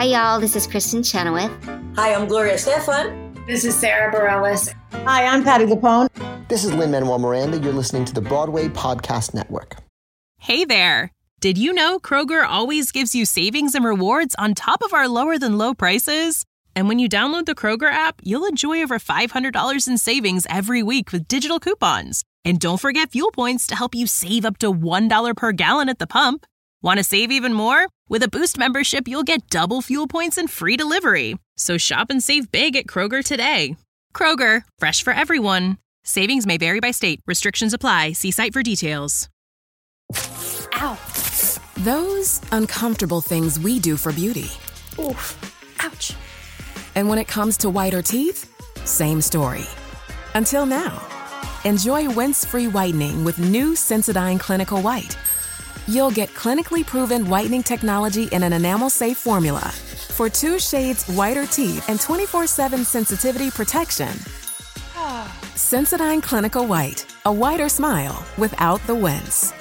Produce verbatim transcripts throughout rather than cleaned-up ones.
Hi, y'all. This is Kristen Chenoweth. Hi, I'm Gloria Stefan. This is Sarah Bareilles. Hi, I'm Patti LuPone. This is Lin-Manuel Miranda. You're listening to the Broadway Podcast Network. Hey there. Did you know Kroger always gives you savings and rewards on top of our lower than low prices? And when you download the Kroger app, you'll enjoy over five hundred dollars in savings every week with digital coupons. And don't forget fuel points to help you save up to one dollar per gallon at the pump. Want to save even more? With a Boost membership, you'll get double fuel points and free delivery. So shop and save big at Kroger today. Kroger, fresh for everyone. Savings may vary by state. Restrictions apply. See site for details. Ow. Those uncomfortable things we do for beauty. Oof. Ouch. And when it comes to whiter teeth, same story. Until now. Enjoy rinse-free whitening with new Sensodyne Clinical White. You'll get clinically proven whitening technology in an enamel-safe formula for two shades whiter teeth and twenty-four seven sensitivity protection. Sensodyne Clinical White, a whiter smile without the wince.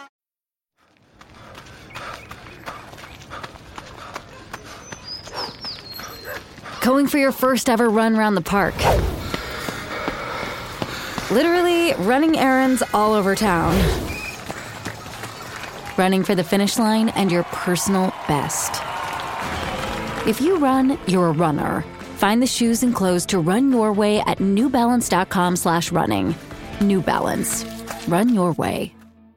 Going for your first ever run around the park. Literally running errands all over town. Running for the finish line and your personal best. If you run, you're a runner. Find the shoes and clothes to run your way at newbalance.com slash running. New Balance. Run your way.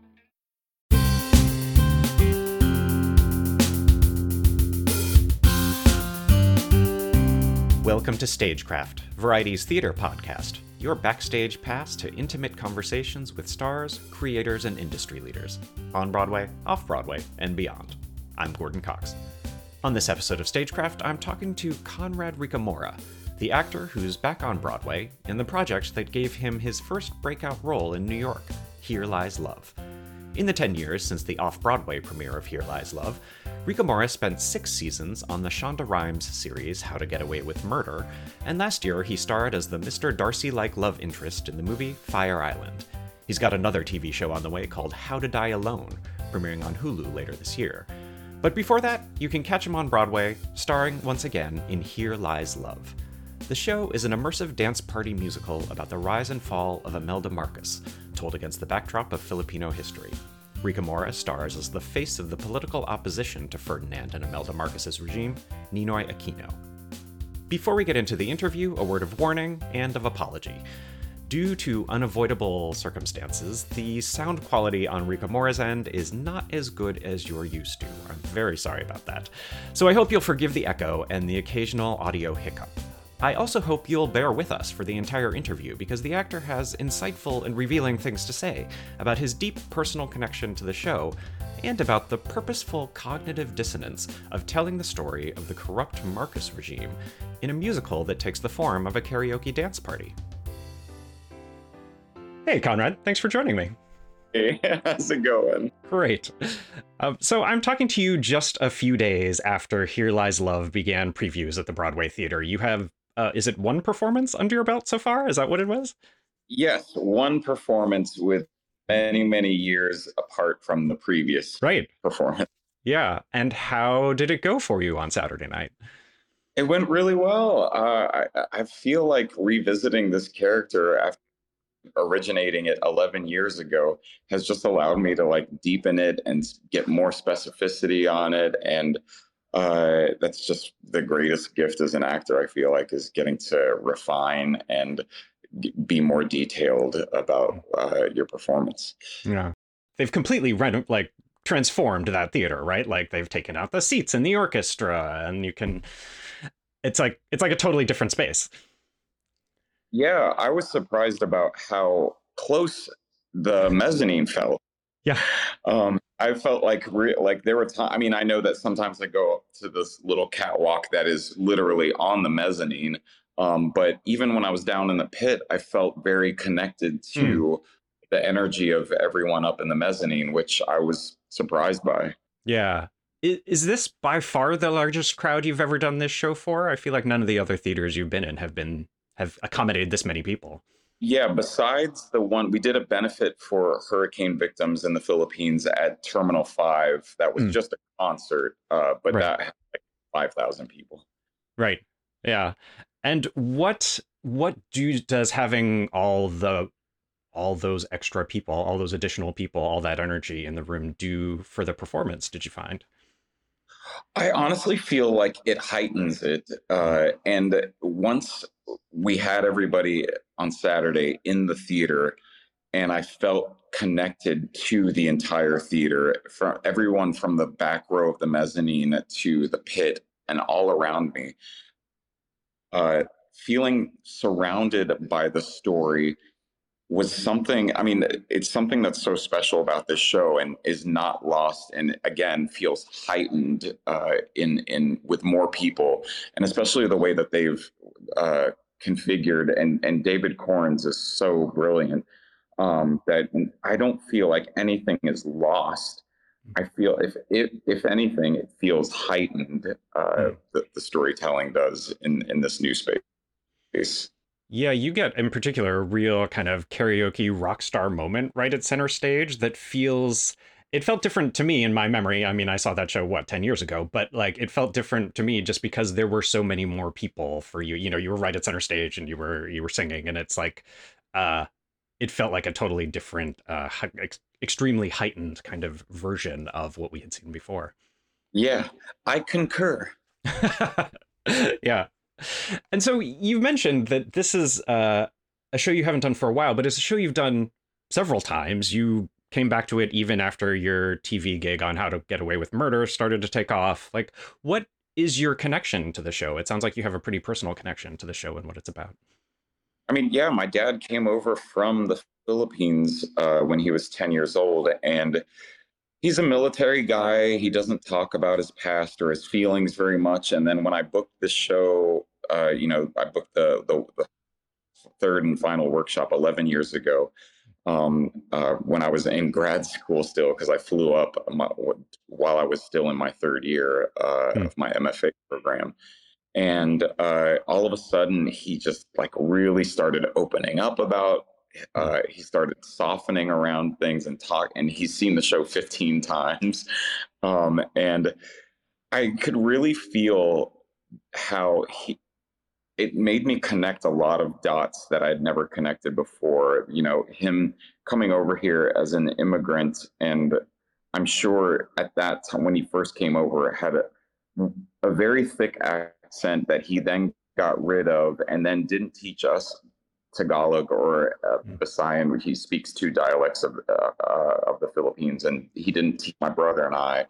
Welcome to Stagecraft, Variety's theater podcast, your backstage pass to intimate conversations with stars, creators, and industry leaders, on Broadway, off-Broadway, and beyond. I'm Gordon Cox. On this episode of Stagecraft, I'm talking to Conrad Ricamora, the actor who's back on Broadway in the project that gave him his first breakout role in New York, Here Lies Love. In the ten years since the off-Broadway premiere of Here Lies Love, Ricamora spent six seasons on the Shonda Rhimes series How to Get Away with Murder, and last year he starred as the Mister Darcy-like love interest in the movie Fire Island. He's got another T V show on the way called How to Die Alone, premiering on Hulu later this year. But before that, you can catch him on Broadway, starring once again in Here Lies Love. The show is an immersive dance party musical about the rise and fall of Imelda Marcos, told against the backdrop of Filipino history. Ricamora stars as the face of the political opposition to Ferdinand and Imelda Marcos' regime, Ninoy Aquino. Before we get into the interview, a word of warning and of apology. Due to unavoidable circumstances, the sound quality on Ricamora's end is not as good as you're used to. I'm very sorry about that. So I hope you'll forgive the echo and the occasional audio hiccup. I also hope you'll bear with us for the entire interview because the actor has insightful and revealing things to say about his deep personal connection to the show and about the purposeful cognitive dissonance of telling the story of the corrupt Marcos regime in a musical that takes the form of a karaoke dance party. Hey, Conrad, thanks for joining me. Hey, how's it going? Great. Uh, so I'm talking to you just a few days after Here Lies Love began previews at the Broadway Theater. You have Uh, is it one performance under your belt so far? Is that what it was? Yes, one performance with many, many years apart from the previous right. performance. Yeah. And how did it go for you on Saturday night? It went really well. Uh, I, I feel like revisiting this character after originating it eleven years ago has just allowed me to like deepen it and get more specificity on it. And Uh, that's just the greatest gift as an actor, I feel like, is getting to refine and g- be more detailed about uh, your performance. Yeah. They've completely rent- like transformed that theater, right? Like they've taken out the seats in the orchestra and you can, it's like, it's like a totally different space. Yeah, I was surprised about how close the mezzanine felt. Yeah. Um, I felt like re- like there were times, I mean, I know that sometimes I go up to this little catwalk that is literally on the mezzanine. Um, but even when I was down in the pit, I felt very connected to mm. the energy of everyone up in the mezzanine, which I was surprised by. Yeah. Is, is this by far the largest crowd you've ever done this show for? I feel like none of the other theaters you've been in have been have accommodated this many people. Yeah, besides the one, we did a benefit for hurricane victims in the Philippines at Terminal five. That was mm. just a concert, uh, but right. that had like five thousand people. Right. Yeah. And what what do does having all the all those extra people, all those additional people, all that energy in the room do for the performance, did you find? I honestly feel like it heightens it. Uh, and once we had everybody on Saturday in the theater, and I felt connected to the entire theater, from everyone from the back row of the mezzanine to the pit and all around me, uh, feeling surrounded by the story was something, I mean, it's something that's so special about this show and is not lost, and again feels heightened uh, in in with more people, and especially the way that they've uh, configured, and and David Corns is so brilliant um, that I don't feel like anything is lost. I feel if if, if anything, it feels heightened. Uh, the, the storytelling does in in this new space. Yeah, you get, in particular, a real kind of karaoke rock star moment right at center stage that feels, it felt different to me in my memory. I mean, I saw that show, what, ten years ago, but like it felt different to me just because there were so many more people for you. You know, you were right at center stage and you were you were singing, and it's like, uh, it felt like a totally different, uh, ex- extremely heightened kind of version of what we had seen before. Yeah, I concur. Yeah. And so you've mentioned that this is uh, a show you haven't done for a while, but it's a show you've done several times. You came back to it even after your T V gig on How to Get Away with Murder started to take off. Like, what is your connection to the show? It sounds like you have a pretty personal connection to the show and what it's about. I mean, yeah, my dad came over from the Philippines uh, when he was ten years old, and he's a military guy. He doesn't talk about his past or his feelings very much. And then when I booked this show, uh, you know, I booked the, the, the third and final workshop eleven years ago um, uh, when I was in grad school still, because I flew up my, while I was still in my third year uh, mm. of my M F A program. And uh, all of a sudden, he just like really started opening up about Uh, he started softening around things and talk, and he's seen the show fifteen times. Um, and I could really feel how he, it made me connect a lot of dots that I'd never connected before. You know, him coming over here as an immigrant, and I'm sure at that time when he first came over, had a, a very thick accent that he then got rid of, and then didn't teach us Tagalog or uh, Visayan. He speaks two dialects of uh, uh, of the Philippines, and he didn't teach my brother and I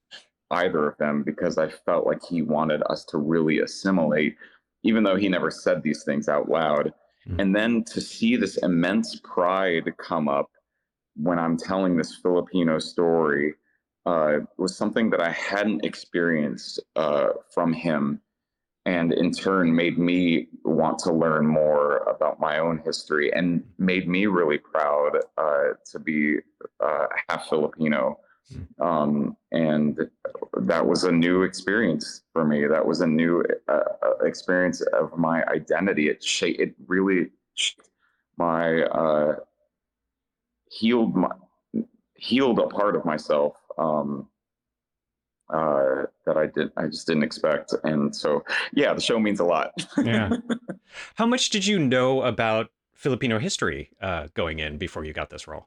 either of them because I felt like he wanted us to really assimilate, even though he never said these things out loud. Mm-hmm. And then to see this immense pride come up when I'm telling this Filipino story uh, was something that I hadn't experienced uh, from him. And in turn made me want to learn more about my own history, and made me really proud uh, to be uh, half Filipino. Um, and that was a new experience for me. That was a new uh, experience of my identity. It sh- it really shaped my uh, healed my healed a part of myself. Um, Uh, that I did, I just didn't expect, and so yeah, the show means a lot. Yeah. How much did you know about Filipino history uh, going in before you got this role?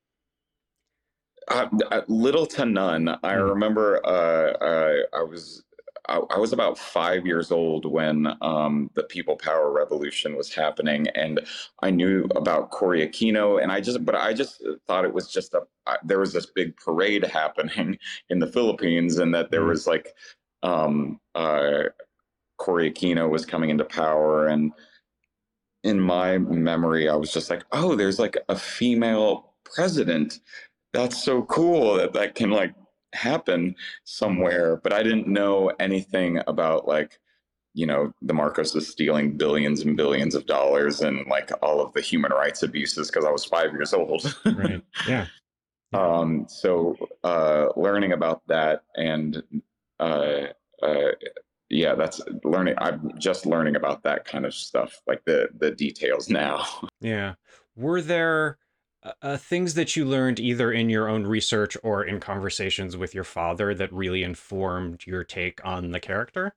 Uh, little to none. I mm. remember uh, uh, I was I, I was about five years old when um, the People Power Revolution was happening, and I knew about Cory Aquino, and I just, but I just thought it was just a, uh, there was this big parade happening in the Philippines, and that there was like, um, uh, Cory Aquino was coming into power, and in my memory, I was just like, oh, there's like a female president. That's so cool that that can like happen somewhere, but I didn't know anything about like, you know, the Marcoses stealing billions and billions of dollars and like all of the human rights abuses because I was five years old. Right. Yeah. Um, so uh, learning about that and uh, uh, yeah, that's learning. I'm just learning about that kind of stuff, like the the details now. Yeah. Were there uh, things that you learned either in your own research or in conversations with your father that really informed your take on the character?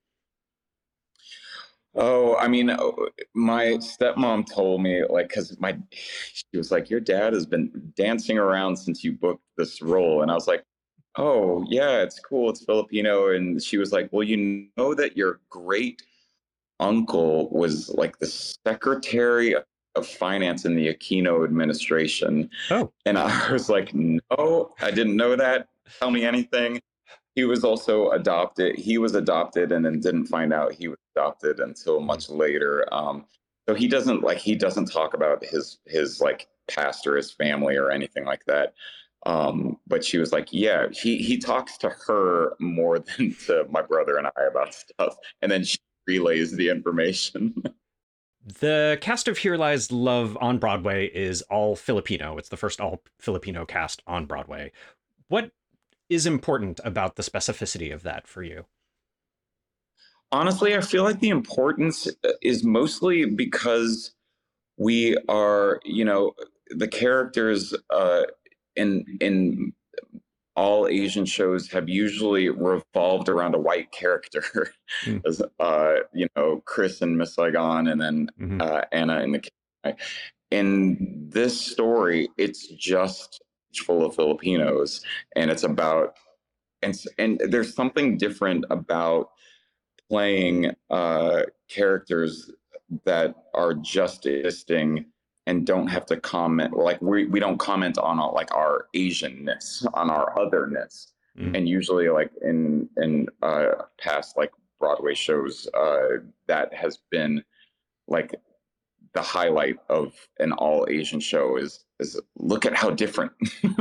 Oh, I mean, oh, my stepmom told me, like, because my, she was like, your dad has been dancing around since you booked this role. And I was like, oh, yeah, it's cool. It's Filipino. And she was like, well, you know that your great uncle was like the secretary of finance in the Aquino administration. Oh. And I was like, no, I didn't know that. Tell me anything. He was also adopted. He was adopted and then didn't find out he was adopted until much later. Um, so he doesn't like he doesn't talk about his his like past or his family or anything like that. Um, but she was like, yeah, he he talks to her more than to my brother and I about stuff, and then she relays the information. The cast of Here Lies Love on Broadway is all Filipino. It's the first all Filipino cast on Broadway. What is important about the specificity of that for you? Honestly, I feel like the importance is mostly because we are, you know, the characters uh, in in all Asian shows have usually revolved around a white character, mm. as uh, you know, Chris in Miss Saigon, and then mm-hmm. uh, Anna in the. In this story, it's just full of Filipinos, and it's about and and there's something different about playing uh, characters that are just existing and don't have to comment, like we we don't comment on our, like our Asianness, on our otherness, mm. and usually like in in uh, past like Broadway shows, uh, that has been like the highlight of an all Asian show is is look at how different,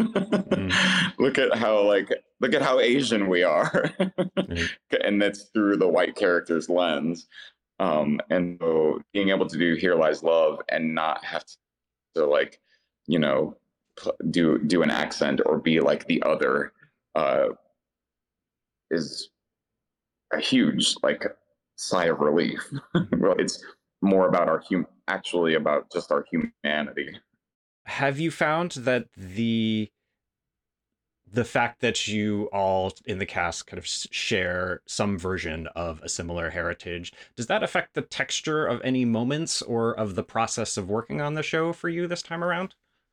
mm. look at how like look at how Asian we are, mm. and that's through the white character's lens. Um, and so being able to do Here Lies Love and not have to, to like, you know, do do an accent or be like the other uh, is a huge like sigh of relief. Well, it's more about our hum actually about just our humanity. Have you found that the the fact that you all in the cast kind of share some version of a similar heritage, does that affect the texture of any moments or of the process of working on the show for you this time around?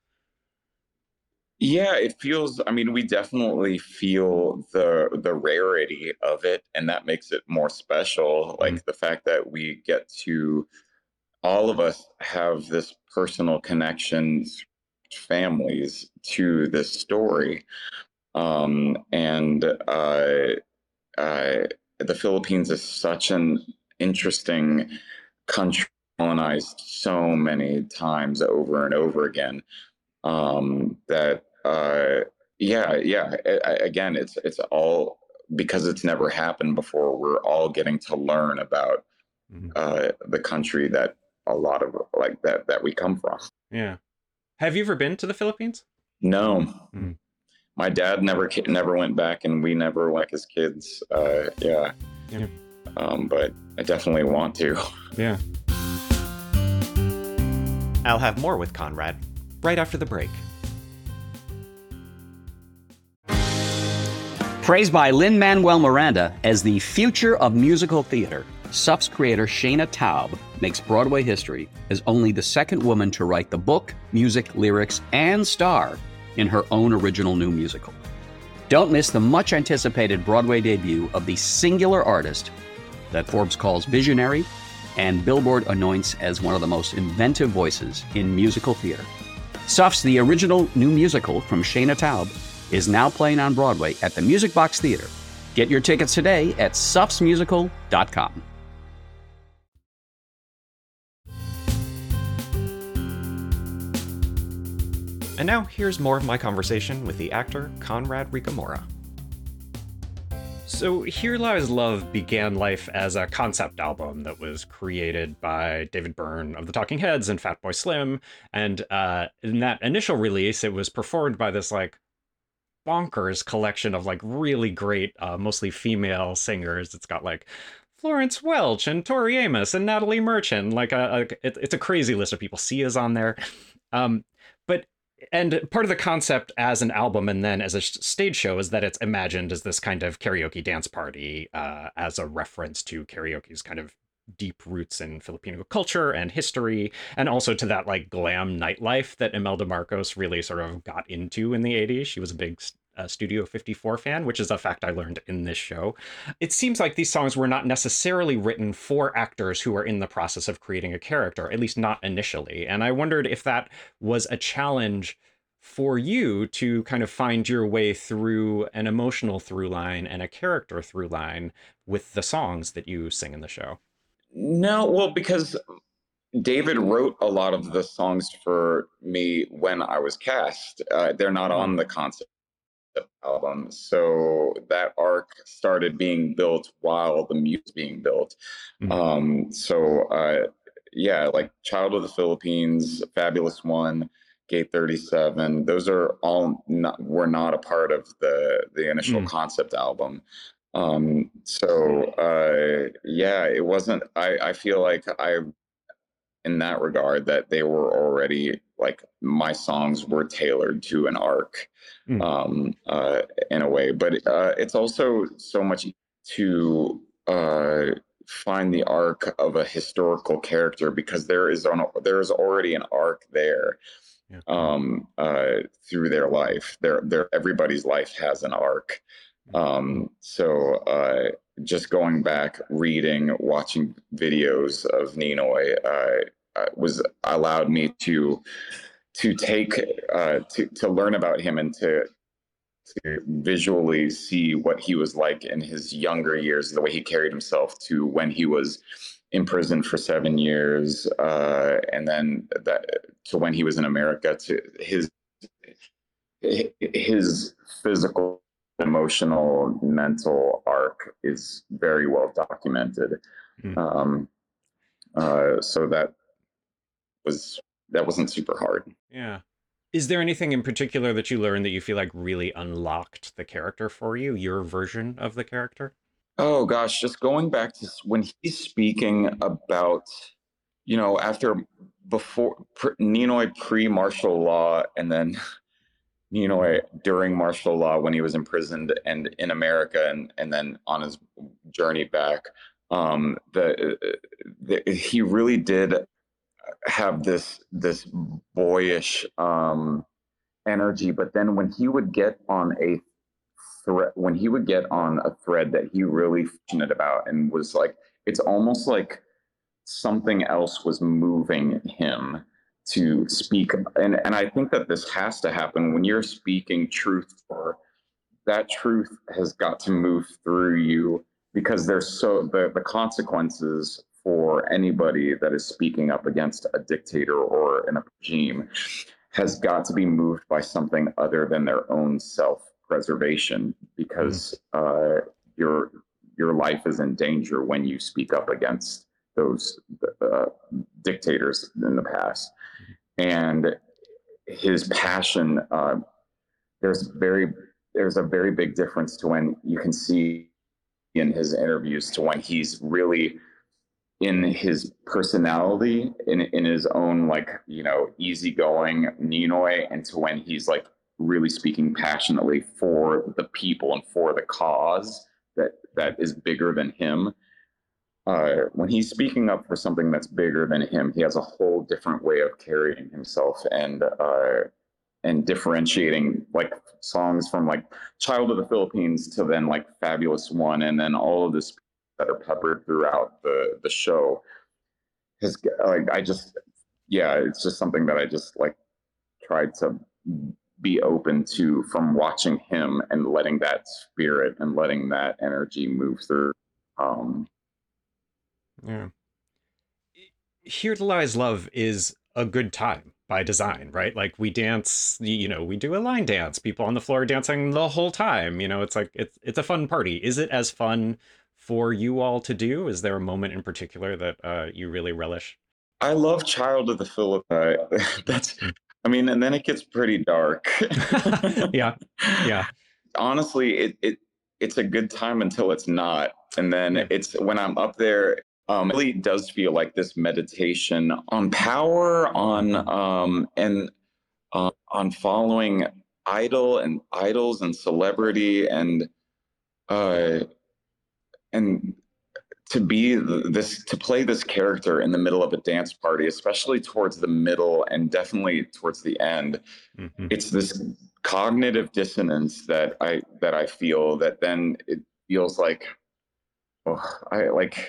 Yeah, it feels, I mean, we definitely feel the the rarity of it, and that makes it more special. Like mm-hmm. the fact that we get to, all of us have this personal connection, families, to this story. Um, and uh, uh, the Philippines is such an interesting country, colonized so many times over and over again. Um, that uh, yeah, yeah. I, again, it's it's all because it's never happened before. We're all getting to learn about mm-hmm. uh, the country that a lot of like that that we come from. Yeah. Have you ever been to the Philippines? No. Mm-hmm. My dad never never went back, and we never went as kids. Uh, yeah. yeah. Um, but I definitely want to. Yeah. I'll have more with Conrad right after the break. Praised by Lin-Manuel Miranda as the future of musical theater, S U F's creator Shana Taub makes Broadway history as only the second woman to write the book, music, lyrics, and star in her own original new musical. Don't miss the much-anticipated Broadway debut of the singular artist that Forbes calls visionary and Billboard anoints as one of the most inventive voices in musical theater. S U F's The Original New Musical from Shana Taub is now playing on Broadway at the Music Box Theater. Get your tickets today at sufs musical dot com. And now here's more of my conversation with the actor Conrad Ricamora. So Here Lies Love began life as a concept album that was created by David Byrne of the Talking Heads and Fatboy Slim. And uh, in that initial release, it was performed by this like bonkers collection of like really great, uh, mostly female singers. It's got like Florence Welch and Tori Amos and Natalie Merchant. Like a, a it, it's a crazy list of people. Sia's on there. Um, but and part of the concept as an album and then as a stage show is that it's imagined as this kind of karaoke dance party, uh, as a reference to karaoke's kind of deep roots in Filipino culture and history, and also to that like glam nightlife that Imelda Marcos really sort of got into in the eighties. She was a big uh, Studio fifty-four fan, which is a fact I learned in this show. It seems like these songs were not necessarily written for actors who are in the process of creating a character, at least not initially. And I wondered if that was a challenge for you to kind of find your way through an emotional through line and a character through line with the songs that you sing in the show. No, well, because David wrote a lot of the songs for me when I was cast. Uh, they're not on the concept album. So that arc started being built while the music was being built. Mm-hmm. Um, so, uh, yeah, like Child of the Philippines, Fabulous One, Gate thirty-seven, those are all not, were not a part of the, the initial mm. concept album. Um, so, uh, yeah, it wasn't, I, I feel like I, in that regard, that they were already like, my songs were tailored to an arc, mm. um, uh, in a way, but, uh, it's also so much to, uh, find the arc of a historical character because there is on, there is already an arc there, yeah. um, uh, through their life. Their, their, everybody's life has an arc. Um, so, uh, just going back, reading, watching videos of Ninoy, uh, was allowed me to, to take, uh, to, to learn about him and to, to visually see what he was like in his younger years, the way he carried himself to when he was in prison for seven years, uh, and then that to when he was in America, to his, his physical, emotional, mental arc is very well documented. Mm-hmm. Um, uh, so that was, that wasn't super hard. Yeah. Is there anything in particular that you learned that you feel like really unlocked the character for you, your version of the character? Oh gosh, just going back to when he's speaking about, you know, after, before, pre, Ninoy pre-martial law, and then Ninoy during martial law when he was imprisoned and in America, and, and then on his journey back, um, the, the he really did have this this boyish um, energy. But then when he would get on a thread, when he would get on a thread that he really passionate about, and was like, it's almost like something else was moving him to speak. And, and I think that this has to happen when you're speaking truth, or that truth has got to move through you, because there's so the, the consequences for anybody that is speaking up against a dictator or an regime has got to be moved by something other than their own self-preservation, because uh, your, your life is in danger when you speak up against those uh, dictators in the past. And his passion, uh, there's very, there's a very big difference to when you can see in his interviews to when he's really in his personality, in, in his own, like, you know, easygoing Ninoy, and to when he's like really speaking passionately for the people and for the cause that, that is bigger than him. Uh, when he's speaking up for something that's bigger than him, he has a whole different way of carrying himself, and uh, and differentiating, like songs from like Child of the Philippines to then like Fabulous One, and then all of this that are peppered throughout the the show. His, like, I just, yeah, it's just something that I just like tried to be open to from watching him, and letting that spirit and letting that energy move through. Um, Yeah. Here to Lies Love is a good time by design, right? Like, we dance, you know, we do a line dance, people on the floor dancing the whole time. You know, it's like, it's, it's a fun party. Is it as fun for you all to do? Is there a moment in particular that uh, you really relish? I love Child of the Philippines. That's, I mean, and then it gets pretty dark. Yeah. Yeah. Honestly, it, it, it's a good time until it's not. And then yeah. it's when I'm up there, Um, it really does feel like this meditation on power, on um, and uh, on following idol and idols and celebrity and uh and to be this to play this character in the middle of a dance party, especially towards the middle and definitely towards the end. Mm-hmm. It's this cognitive dissonance that I that I feel that then it feels like, oh, I like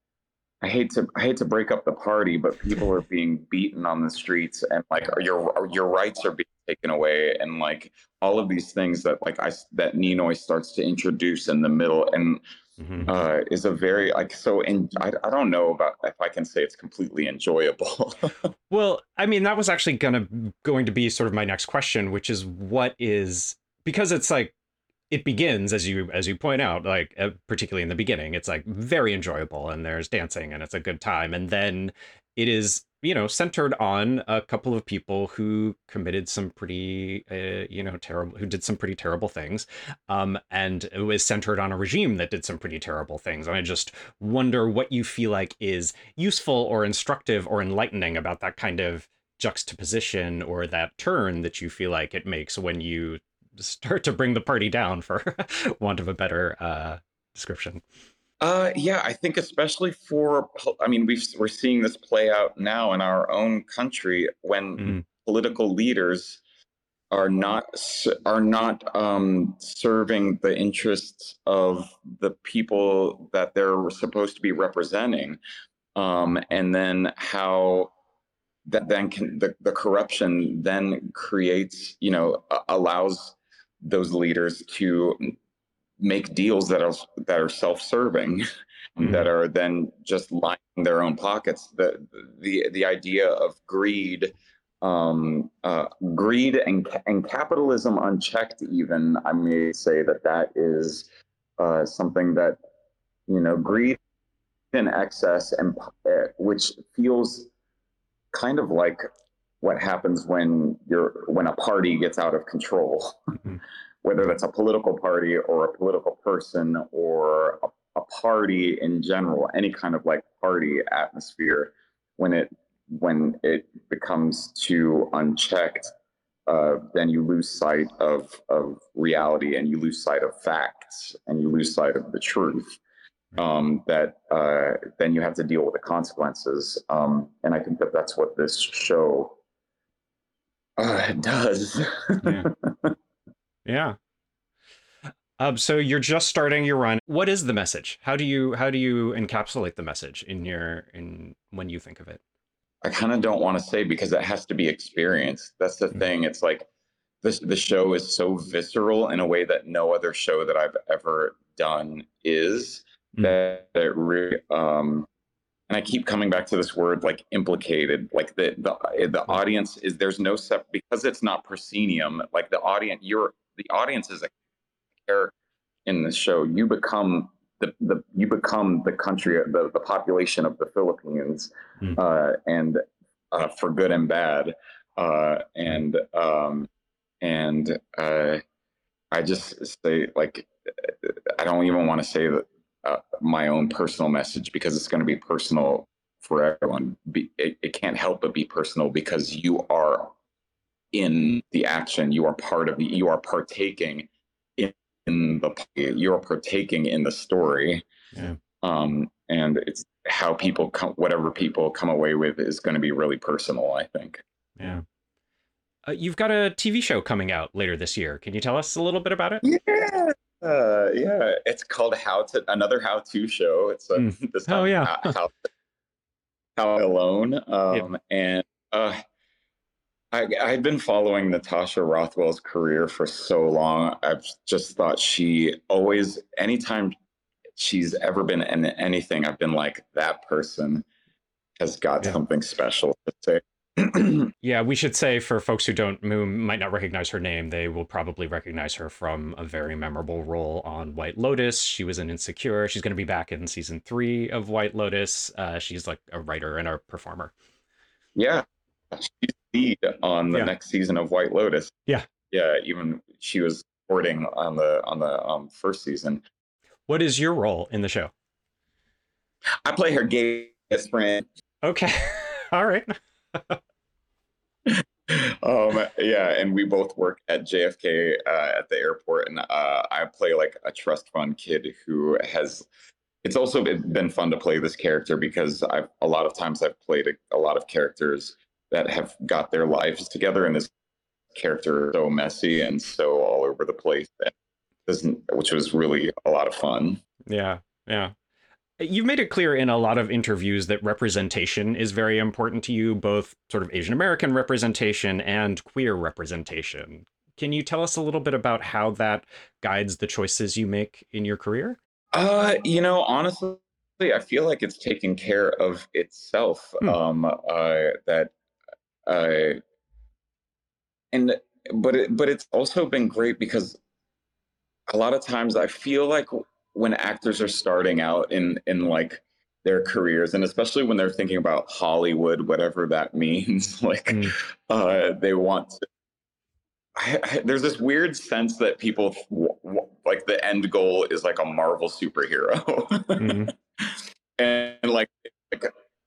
I hate to I hate to break up the party, but people are being beaten on the streets, and like your your rights are being taken away, and like all of these things that like I that Nimoy starts to introduce in the middle, and mm-hmm. uh, is a very like so. And I I don't know about if I can say it's completely enjoyable. Well, I mean, that was actually gonna going to be sort of my next question, which is what is, because it's like, it begins, as you as you point out, like uh, particularly in the beginning, it's like very enjoyable and there's dancing and it's a good time. And then it is, you know, centered on a couple of people who committed some pretty, uh, you know, terrible, who did some pretty terrible things. Um, and it was centered on a regime that did some pretty terrible things. And I just wonder what you feel like is useful or instructive or enlightening about that kind of juxtaposition or that turn that you feel like it makes when you start to bring the party down, for want of a better uh, description. Uh, yeah, I think especially for, I mean, we've, we're seeing this play out now in our own country when mm. political leaders are not are not um, serving the interests of the people that they're supposed to be representing, um, and then how that then can the, the corruption then creates, you know, allows those leaders to make deals that are that are self-serving, mm-hmm. that are then just lining their own pockets. The the the idea of greed, um, uh, greed and and capitalism unchecked. Even I may say that that is uh, something that, you know, greed in excess, and uh, which feels kind of like what happens when you're when a party gets out of control, mm-hmm. whether that's a political party or a political person or a, a party in general, any kind of like party atmosphere, when it when it becomes too unchecked, uh, then you lose sight of of reality, and you lose sight of facts, and you lose sight of the truth. Um, that uh, then you have to deal with the consequences, um, and I think that that's what this show Uh, it does. Yeah. Yeah. Um, so you're just starting your run. What is the message? How do you how do you encapsulate the message in your in when you think of it? I kind of don't want to say, because it has to be experienced. That's the mm-hmm. thing. It's like this the show is so visceral in a way that no other show that I've ever done is. Mm-hmm. That it really um and I keep coming back to this word, like implicated, like the the the audience is there's no sep because it's not proscenium. Like the audience, you're the audience is a character in the show. You become the the you become the country, the the population of the Philippines, mm. uh, and uh, for good and bad, uh, and um, and uh, I just say, like, I don't even want to say that. Uh, my own personal message, because it's going to be personal for everyone. Be, it, it can't help but be personal, because you are in the action. You are part of the, you are partaking in, in the, you are partaking in the story. Yeah. Um, and it's how people come, whatever people come away with is going to be really personal, I think. Yeah. Uh, you've got a T V show coming out later this year. Can you tell us a little bit about it? Yeah. Uh, yeah, it's called How to Another How To Show. It's a, mm. this oh yeah, how, how, how Alone. Um, yep. And uh, I I've been following Natasha Rothwell's career for so long. I've just thought she always, anytime she's ever been in anything, I've been like, that person has got yeah. something special to say. Yeah, we should say, for folks who don't who might not recognize her name, they will probably recognize her from a very memorable role on White Lotus. She was in Insecure. She's going to be back in season three of White Lotus. Uh, she's like a writer and a performer. Yeah, she's lead on the yeah. next season of White Lotus. Yeah, yeah. Even she was supporting on the on the um, first season. What is your role in the show? I play her gay best friend. Okay, all right. um, yeah, and we both work at J F K uh, at the airport, and uh, I play like a trust fund kid who has. It's also been fun to play this character because I've a lot of times I've played a, a lot of characters that have got their lives together, and this character is so messy and so all over the place, and doesn't, which was really a lot of fun. Yeah, yeah. You've made it clear in a lot of interviews that representation is very important to you, both sort of Asian American representation and queer representation. Can you tell us a little bit about how that guides the choices you make in your career? Uh, you know, honestly, I feel like it's taking care of itself. Hmm. Um, uh, that, uh, and but it, but it's also been great because a lot of times I feel like when actors are starting out in in like their careers, and especially when they're thinking about Hollywood, whatever that means, like mm. uh, they want to. I, I, there's this weird sense that people w- w- like the end goal is like a Marvel superhero, mm. and like, like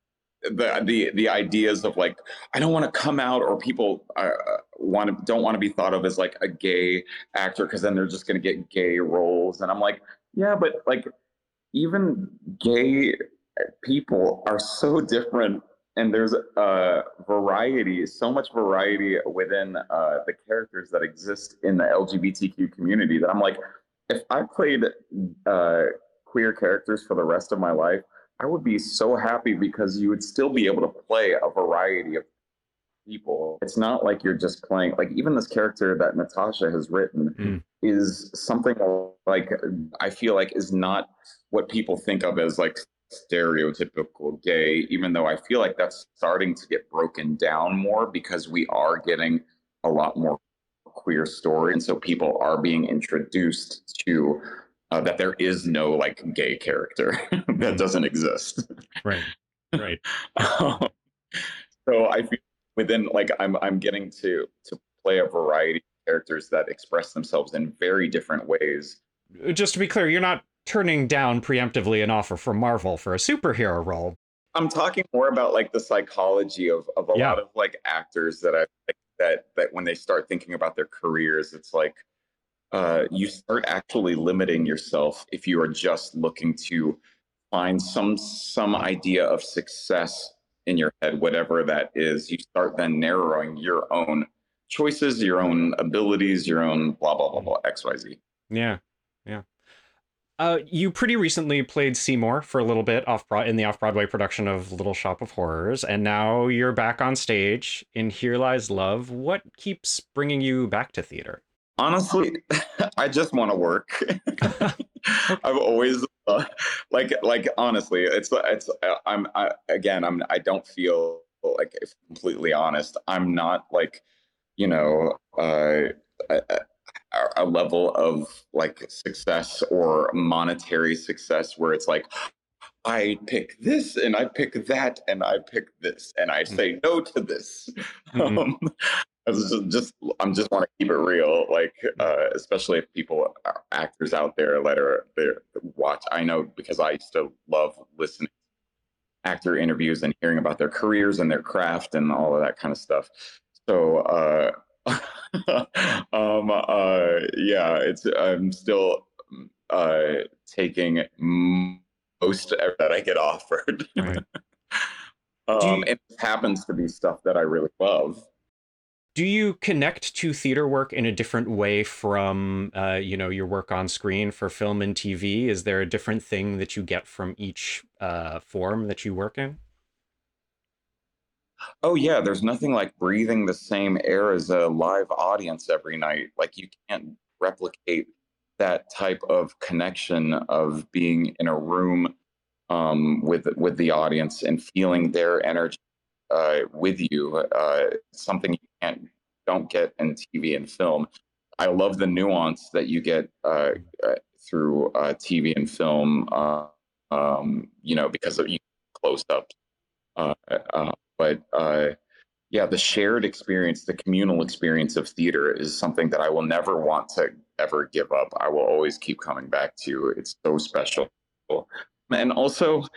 the the the ideas of like I don't want to come out, or people uh, want to don't want to be thought of as like a gay actor because then they're just going to get gay roles, and I'm like. Yeah, but like even gay people are so different, and there's a variety, so much variety within uh, the characters that exist in the L G B T Q community that I'm like, if I played uh, queer characters for the rest of my life, I would be so happy because you would still be able to play a variety of people. It's not like you're just playing, like even this character that Natasha has written mm. is something like I feel like is not what people think of as like stereotypical gay, even though I feel like that's starting to get broken down more because we are getting a lot more queer story, and so people are being introduced to uh, that there is no like gay character that doesn't exist. Right, right. um, so I feel within like I'm I'm getting to to play a variety of characters that express themselves in very different ways. Just to be clear, you're not turning down preemptively an offer from Marvel for a superhero role. I'm talking more about like the psychology of of a yeah. lot of like actors that I like, that that when they start thinking about their careers, it's like uh, you start actually limiting yourself if you are just looking to find some some idea of success in your head, whatever that is. You start then narrowing your own choices, your own abilities, your own blah, blah, blah, blah, X, Y, Z. Yeah. Yeah. Uh, you pretty recently played Seymour for a little bit off in the off-Broadway production of Little Shop of Horrors, and now you're back on stage in Here Lies Love. What keeps bringing you back to theater? Honestly, I just want to work. I've always uh, like like honestly, it's it's I'm I, again I'm I don't feel like, if completely honest, I'm not like, you know, uh, a, a level of like success or monetary success where it's like I pick this and I pick that and I pick this and I say no to this. Mm-hmm. Um, Just, just, I'm just want to keep it real, like uh, especially if people are actors out there that are there watch. I know because I used to love listening to actor interviews and hearing about their careers and their craft and all of that kind of stuff. So, uh, um, uh, yeah, it's I'm still uh, taking most that I get offered, right. um, you- and it happens to be stuff that I really love. Do you connect to theater work in a different way from, uh, you know, your work on screen for film and T V? Is there a different thing that you get from each uh, form that you work in? Oh, yeah. There's nothing like breathing the same air as a live audience every night. Like you can't replicate that type of connection of being in a room um, with with the audience and feeling their energy uh, with you. Uh, something you can't don't get in T V and film. I love the nuance that you get uh, uh, through uh, T V and film. Uh, um, you know, because of you close up. Uh, uh, but uh, yeah, the shared experience, the communal experience of theater is something that I will never want to ever give up. I will always keep coming back to. It's so special. And also,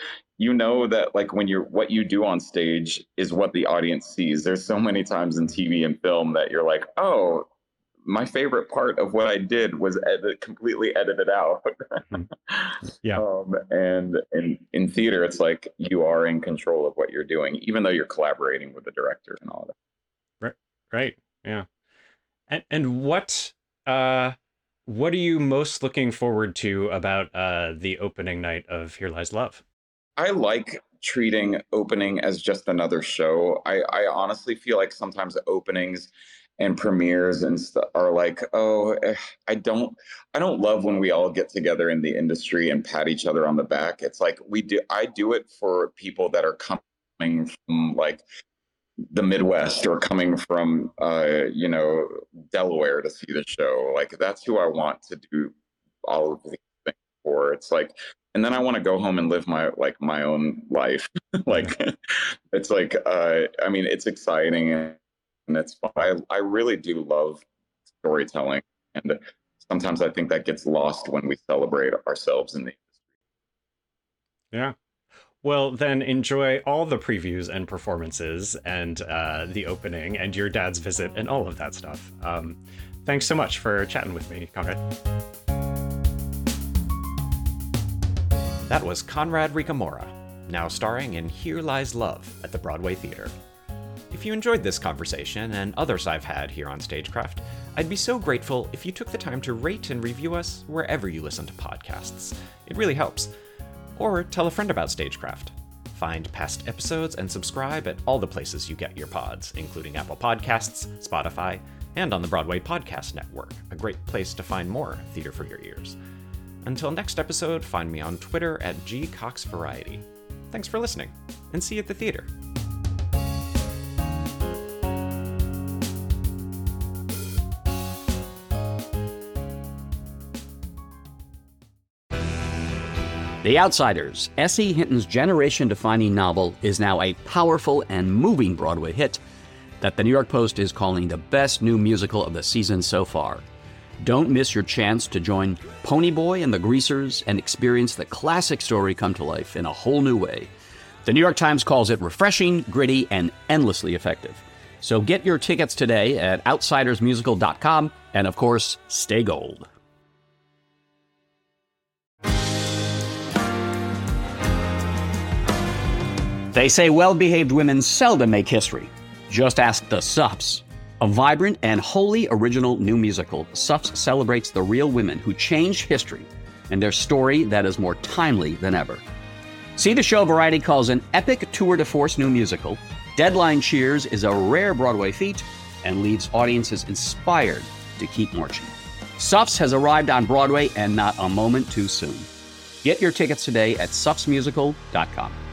you know that like when you're what you do on stage is what the audience sees. There's so many times in T V and film that you're like, oh, my favorite part of what I did was edit, completely edited out. Yeah. Um, and in, in theater, it's like you are in control of what you're doing, even though you're collaborating with the director and all that. Right. Right. Yeah. And and what uh what are you most looking forward to about uh the opening night of Here Lies Love? I like treating opening as just another show. I, I honestly feel like sometimes openings and premieres and stuff are like, oh, eh, I don't, I don't love when we all get together in the industry and pat each other on the back. It's like we do, I do it for people that are coming from like the Midwest or coming from, uh, you know, Delaware to see the show. Like that's who I want to do all of these things for. It's like, and then I want to go home and live my like my own life. Like it's like, uh, I mean, it's exciting. And, And it's I, I really do love storytelling. And sometimes I think that gets lost when we celebrate ourselves in the industry. Yeah. Well, then enjoy all the previews and performances and uh, the opening and your dad's visit and all of that stuff. Um, thanks so much for chatting with me, Conrad. That was Conrad Ricamora, now starring in Here Lies Love at the Broadway Theater. If you enjoyed this conversation and others I've had here on Stagecraft, I'd be so grateful if you took the time to rate and review us wherever you listen to podcasts. It really helps. Or tell a friend about Stagecraft. Find past episodes and subscribe at all the places you get your pods, including Apple Podcasts, Spotify, and on the Broadway Podcast Network, a great place to find more theater for your ears. Until next episode, find me on Twitter at G Cox Variety. Thanks for listening, and see you at the theater. The Outsiders, S E. Hinton's generation-defining novel, is now a powerful and moving Broadway hit that the New York Post is calling the best new musical of the season so far. Don't miss your chance to join Ponyboy and the Greasers and experience the classic story come to life in a whole new way. The New York Times calls it refreshing, gritty, and endlessly effective. So get your tickets today at outsiders musical dot com, and of course, stay gold. They say well-behaved women seldom make history. Just ask the Suffs. A vibrant and wholly original new musical, Suffs celebrates the real women who changed history and their story that is more timely than ever. See the show Variety calls an epic tour de force new musical. Deadline cheers is a rare Broadway feat and leaves audiences inspired to keep marching. Suffs has arrived on Broadway and not a moment too soon. Get your tickets today at suffs musical dot com.